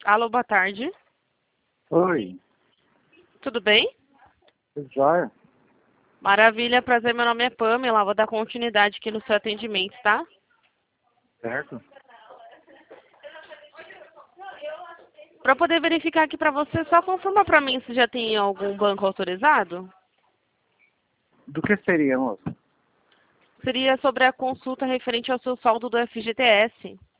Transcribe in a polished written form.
Alô, boa tarde. Oi, Tudo bem? tudo jóia? Maravilha, prazer. Meu nome é Pamela. Vou dar continuidade aqui no seu atendimento, tá? Certo? Para poder verificar aqui para você, só confirma para mim se já tem algum banco autorizado. Do que seria, moça? Seria sobre a consulta referente ao seu saldo do FGTS.